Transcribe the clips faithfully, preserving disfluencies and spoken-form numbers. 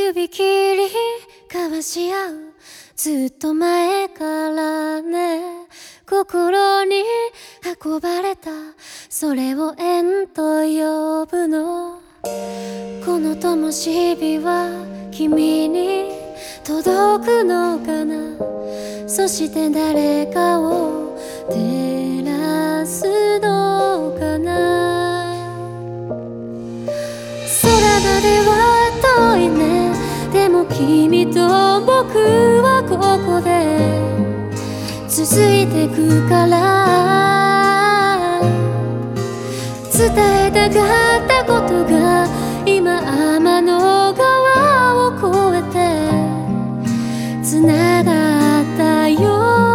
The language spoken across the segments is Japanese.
指切り交わし合うずっと前からね、心に運ばれたそれを縁と呼ぶの。この灯火は君に届くのかな、そして誰かを照らすのかな。空までは遠いね、でも君と僕はここで続いてくから、伝えたかったことが今天の川を越えてつながったよ。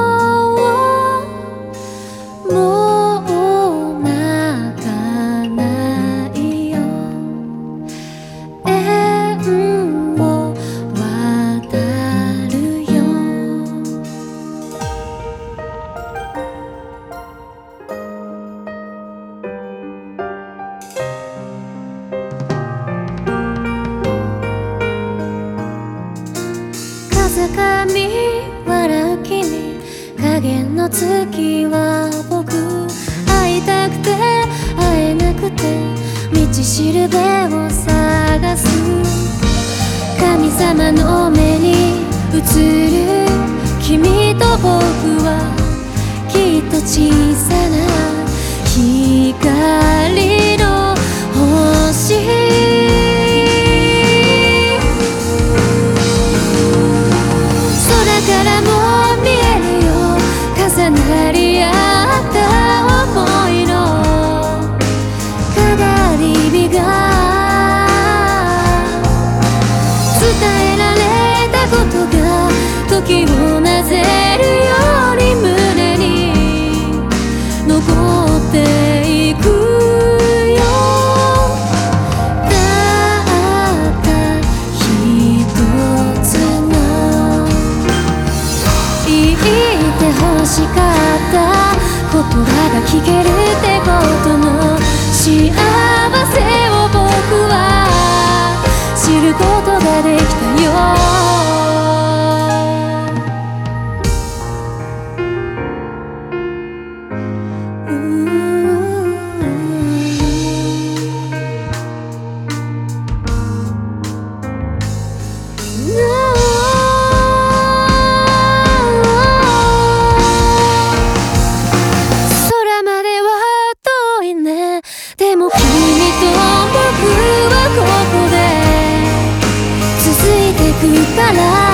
もう泣かないよ、縁を渡るよ。風上笑う君、影の月は僕、会いたくて会えなくて道しるべを探す。神様の目に映る君と僕はきっと小さな光の星。からも見えるよ、重なり合った想いのかり火が、伝えられたことが時をなぜるように胸に残っていくよ。たった一つの言って欲しかった言葉が聞けるってことの幸せを僕は知ることができたよ。でも君と僕はここで続いてくから